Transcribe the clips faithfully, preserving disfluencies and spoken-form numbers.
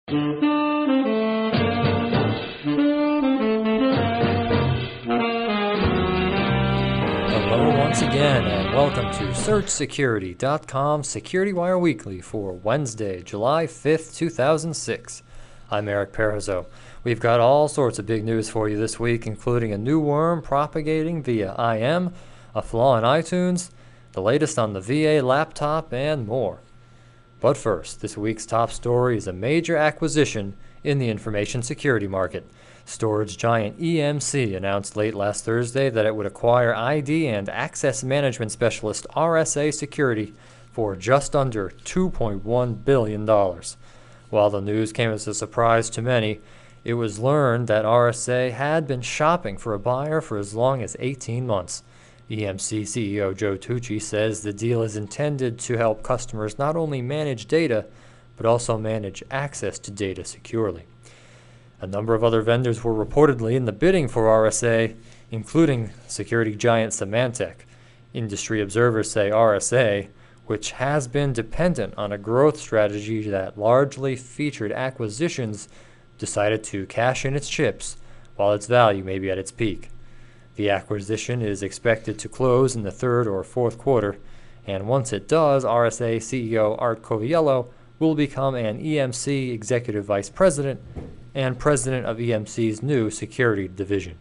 Hello once again, and welcome to Search Security dot com Security Wire Weekly for Wednesday, July fifth, two thousand six. I'm Eric Perrazzo. We've got all sorts of big news for you this week, including a new worm propagating via I M, a flaw in iTunes, the latest on the V A laptop, and more. But first, this week's top story is a major acquisition in the information security market. Storage giant E M C announced late last Thursday that it would acquire I D and access management specialist R S A Security for just under two point one billion dollars. While the news came as a surprise to many, it was learned that R S A had been shopping for a buyer for as long as eighteen months. E M C C E O Joe Tucci says the deal is intended to help customers not only manage data, but also manage access to data securely. A number of other vendors were reportedly in the bidding for R S A, including security giant Symantec. Industry observers say R S A, which has been dependent on a growth strategy that largely featured acquisitions, decided to cash in its chips while its value may be at its peak. The acquisition is expected to close in the third or fourth quarter, and once it does, R S A C E O Art Coviello will become an E M C Executive Vice President and President of E M C's new security division.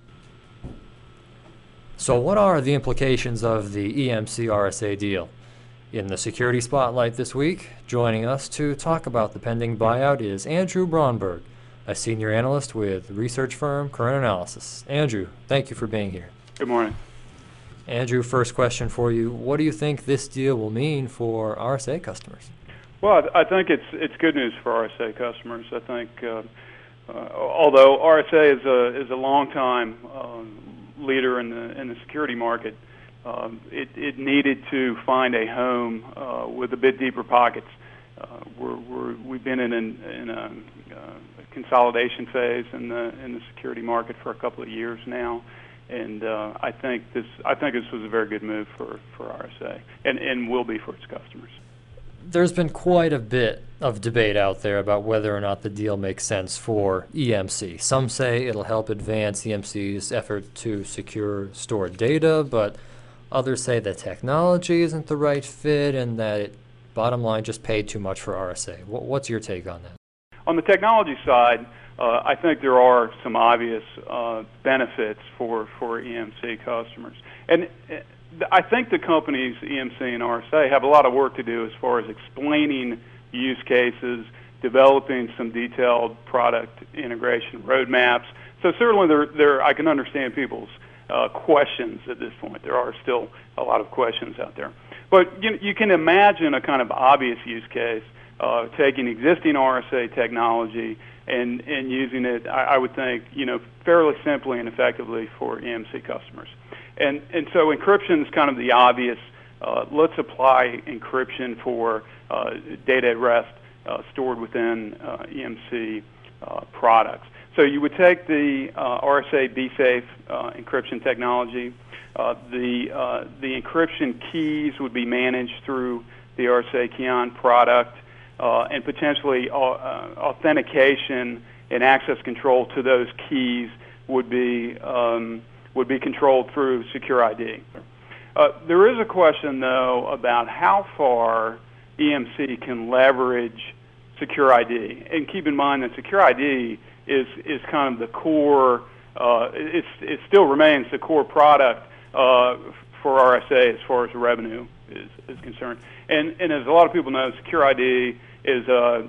So what are the implications of the E M C R S A deal? In the Security Spotlight this week, joining us to talk about the pending buyout is Andrew Braunberg, a senior analyst with research firm Current Analysis. Andrew, thank you for being here. Good morning. Andrew, first question for you. What do you think this deal will mean for R S A customers? Well, I think it's it's good news for R S A customers. I think, uh, uh, although R S A is a is a long time um, leader in the in the security market, um, it it needed to find a home uh, with a bit deeper pockets. Uh, we're, we're we've been in an, in a, uh, a consolidation phase in the in the security market for a couple of years now, and uh, I think this I think this was a very good move for, for R S A and, and will be for its customers. There's been quite a bit of debate out there about whether or not the deal makes sense for E M C. Some say it'll help advance E M C's effort to secure stored data, but others say the technology isn't the right fit and that it, bottom line, just paid too much for R S A. What's your take on that? On the technology side, uh, I think there are some obvious uh, benefits for, for E M C customers. And uh, I think the companies, E M C and R S A, have a lot of work to do as far as explaining use cases, developing some detailed product integration roadmaps. So certainly there, there I can understand people's uh, questions at this point. There are still a lot of questions out there. But you, you can imagine a kind of obvious use case, uh, taking existing R S A technology and, and using it, I, I would think, you know, fairly simply and effectively for E M C customers. And and so encryption is kind of the obvious. Uh, let's apply encryption for uh, data at rest uh, stored within uh, E M C uh, products. So you would take the uh, R S A BSafe uh, encryption technology. Uh, the uh, the encryption keys would be managed through the R S A Keyon product, uh, and potentially uh, uh, authentication and access control to those keys would be um, would be controlled through Secure I D. Uh, there is a question, though, about how far E M C can leverage Secure I D. And keep in mind that Secure I D is is kind of the core. Uh, it's it still remains the core product uh, for R S A as far as revenue is, is concerned. And and as a lot of people know, Secure I D is a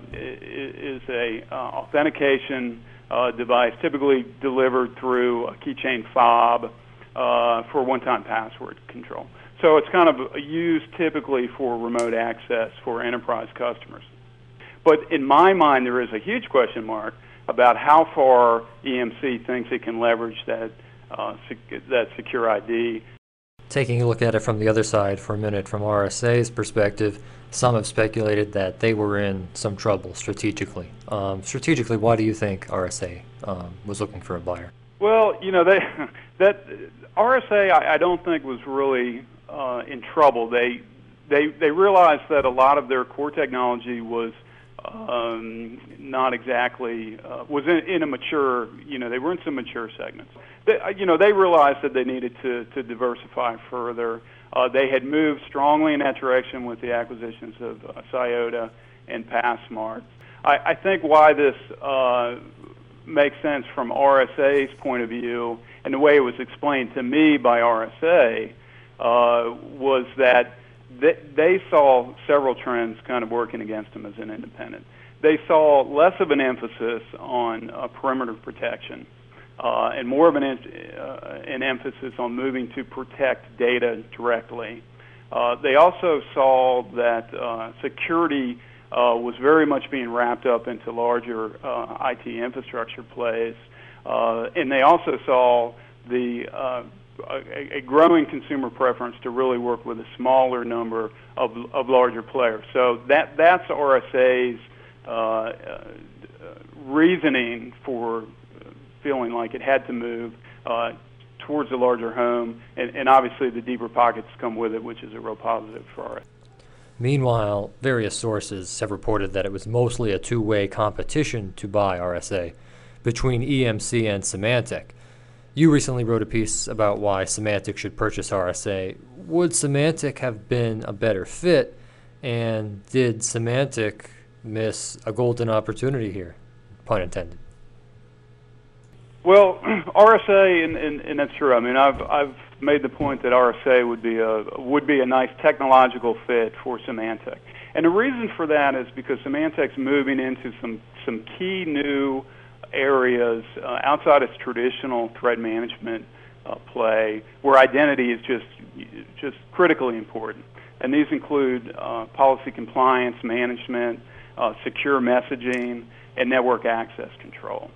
is a uh, authentication Uh, device typically delivered through a keychain fob uh, for one-time password control. So it's kind of used typically for remote access for enterprise customers. But in my mind, there is a huge question mark about how far E M C thinks it can leverage that uh, sec- that Secure I D. Taking a look at it from the other side for a minute, from R S A's perspective, some have speculated that they were in some trouble strategically. Um, strategically, why do you think R S A um, was looking for a buyer? Well, you know, they, that R S A, I, I don't think was really uh, in trouble. They, they, they realized that a lot of their core technology was um, not exactly uh, was in, in a mature. You know, they were in some mature segments. They, you know, they realized that they needed to to diversify further. Uh, they had moved strongly in that direction with the acquisitions of uh, Cyota and Passmart. I, I think why this uh, makes sense from R S A's point of view, and the way it was explained to me by R S A, uh, was that they, they saw several trends kind of working against them as an independent. They saw less of an emphasis on uh, perimeter protection uh, and more of an, uh, an emphasis on moving to protect data directly. Uh, they also saw that uh, security uh, was very much being wrapped up into larger uh, I T infrastructure plays, uh, and they also saw the uh, a, a growing consumer preference to really work with a smaller number of, of larger players. So that that's R S A's uh, uh, reasoning for feeling like it had to move uh, towards a larger home, and, and obviously the deeper pockets come with it, which is a real positive for R S A. Meanwhile, various sources have reported that it was mostly a two-way competition to buy R S A between E M C and Symantec. You recently wrote a piece about why Symantec should purchase R S A. Would Symantec have been a better fit, and did Symantec miss a golden opportunity here? Pun intended. Well, R S A, and, and, and that's true. I mean, I've I've made the point that R S A would be a would be a nice technological fit for Symantec, and the reason for that is because Symantec's moving into some some key new areas uh, outside its traditional threat management uh, play, where identity is just just critically important, and these include uh, policy compliance management, uh, secure messaging, and network access control.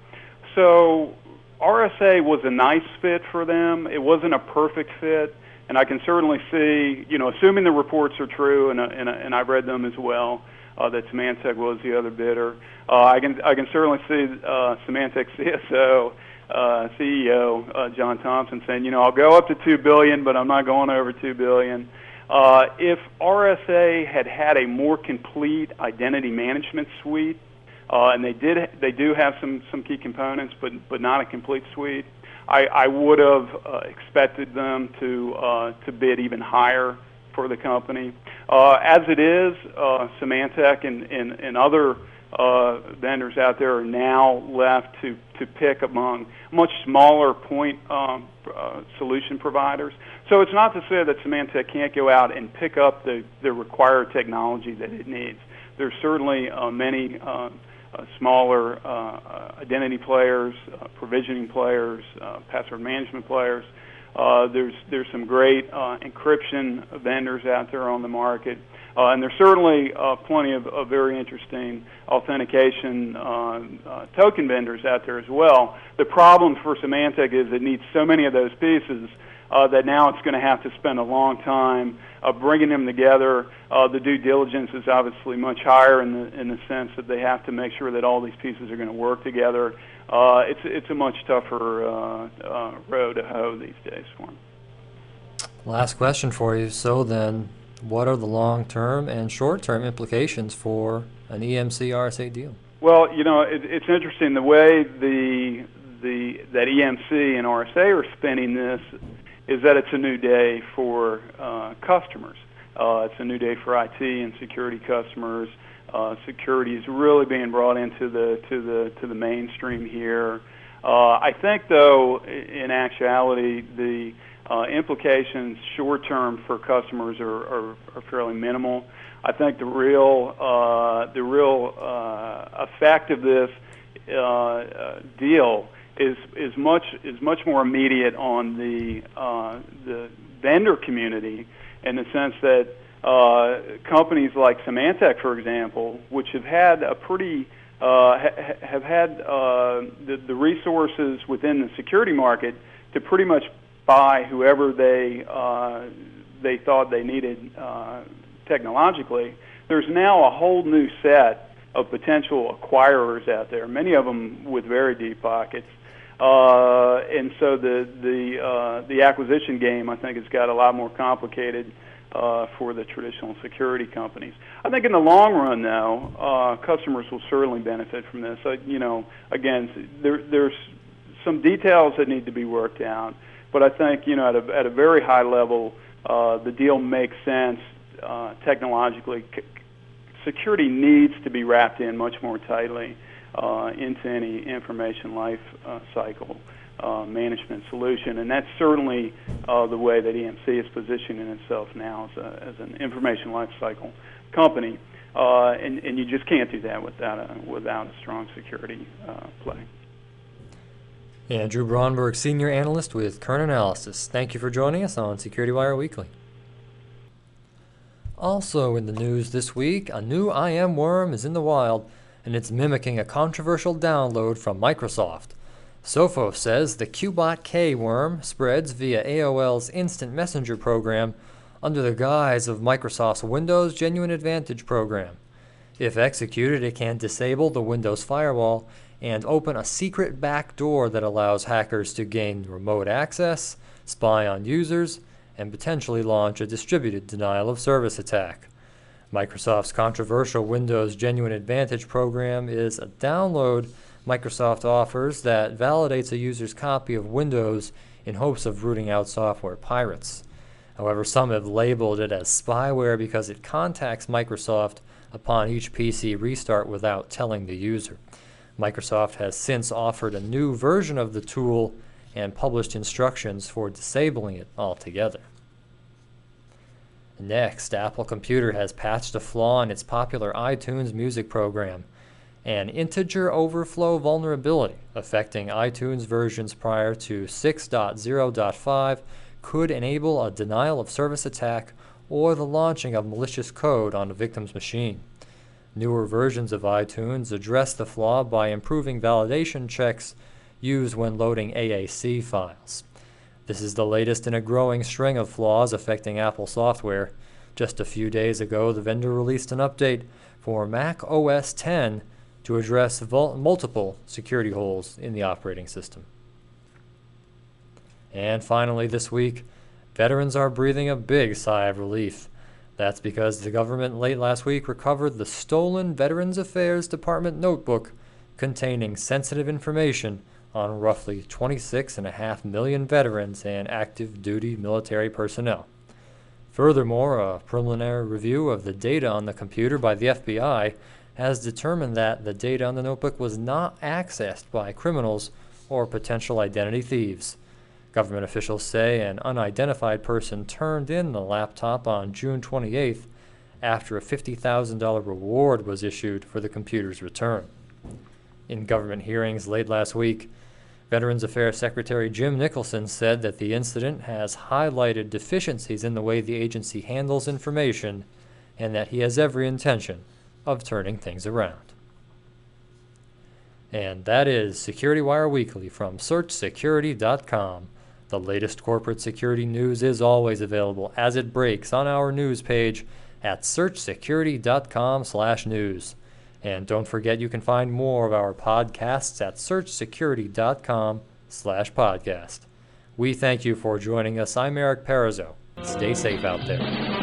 So R S A was a nice fit for them. It wasn't a perfect fit, and I can certainly see, you know, assuming the reports are true, and, uh, and, uh, and I've read them as well, uh, that Symantec was the other bidder. Uh, I can I can certainly see uh, Symantec C S O, uh, C E O uh, John Thompson saying, you know, I'll go up to two billion dollars, but I'm not going over two billion dollars. Uh, if R S A had had a more complete identity management suite, Uh, and they did. They do have some, some key components, but but not a complete suite. I, I would have uh, expected them to uh, to bid even higher for the company. Uh, as it is, uh, Symantec and, and, and other uh, vendors out there are now left to, to pick among much smaller point um, uh, solution providers. So it's not to say that Symantec can't go out and pick up the, the required technology that it needs. There's certainly uh, many uh, uh, smaller uh, identity players, uh, provisioning players, uh, password management players. Uh, there's there's some great uh, encryption vendors out there on the market, uh, and there's certainly uh, plenty of, of very interesting authentication uh, uh, token vendors out there as well. The problem for Symantec is it needs so many of those pieces uh, that now it's going to have to spend a long time uh, bringing them together. Uh, the due diligence is obviously much higher in the in the sense that they have to make sure that all these pieces are going to work together. Uh, it's it's a much tougher uh, uh, road to hoe these days for them. Last question for you. So then, what are the long-term and short-term implications for an E M C R S A deal? Well, you know, it, it's interesting the way the the that E M C and R S A are spinning this is that it's a new day for uh, customers. Uh, it's a new day for I T and security customers. Uh, security is really being brought into the to the to the mainstream here. Uh, I think, though, in actuality, the uh, implications short term for customers are, are, are fairly minimal. I think the real uh, the real uh, effect of this uh, uh, deal is is much is much more immediate on the uh, the vendor community, in the sense that Uh, companies like Symantec, for example, which have had a pretty uh, ha- have had uh, the, the resources within the security market to pretty much buy whoever they uh, they thought they needed uh, technologically. There's now a whole new set of potential acquirers out there, many of them with very deep pockets. Uh, and so the the uh, the acquisition game, I think, has got a lot more complicated uh, for the traditional security companies. I think in the long run, though, uh, customers will certainly benefit from this. Uh, you know, again, there, there's some details that need to be worked out, but I think, you know, at a, at a very high level, uh, the deal makes sense uh, technologically. C- security needs to be wrapped in much more tightly uh, into any information life uh, cycle uh, management solution, and that's certainly uh, the way that E M C is positioning itself now as, a, as an information life cycle company, uh, and, and you just can't do that without a, without a strong security uh, play. Andrew Braunberg, Senior Analyst with Kern Analysis. Thank you for joining us on Security Wire Weekly. Also in the news this week, a new I M worm is in the wild, and it's mimicking a controversial download from Microsoft. Sophos says the Qbot K worm spreads via A O L's Instant Messenger program under the guise of Microsoft's Windows Genuine Advantage program. If executed, it can disable the Windows firewall and open a secret backdoor that allows hackers to gain remote access, spy on users, and potentially launch a distributed denial of service attack. Microsoft's controversial Windows Genuine Advantage program is a download Microsoft offers that validates a user's copy of Windows in hopes of rooting out software pirates. However, some have labeled it as spyware because it contacts Microsoft upon each P C restart without telling the user. Microsoft has since offered a new version of the tool and published instructions for disabling it altogether. Next, Apple Computer has patched a flaw in its popular iTunes music program, an integer overflow vulnerability affecting iTunes versions prior to six point zero point five could enable a denial of service attack or the launching of malicious code on a victim's machine. Newer versions of iTunes address the flaw by improving validation checks used when loading A A C files. This is the latest in a growing string of flaws affecting Apple software. Just a few days ago, the vendor released an update for Mac O S ten to address vul- multiple security holes in the operating system. And finally this week, veterans are breathing a big sigh of relief. That's because the government late last week recovered the stolen Veterans Affairs Department notebook containing sensitive information on roughly twenty-six point five million veterans and active duty military personnel. Furthermore, a preliminary review of the data on the computer by the F B I has determined that the data on the notebook was not accessed by criminals or potential identity thieves. Government officials say an unidentified person turned in the laptop on June twenty-eighth after a fifty thousand dollars reward was issued for the computer's return. In government hearings late last week, Veterans Affairs Secretary Jim Nicholson said that the incident has highlighted deficiencies in the way the agency handles information and that he has every intention of turning things around. And that is Security Wire Weekly from search security dot com. The latest corporate security news is always available as it breaks on our news page at search security dot com slash news. And don't forget you can find more of our podcasts at search security dot com slash podcast. We thank you for joining us. I'm Eric Perizzo. Stay safe out there.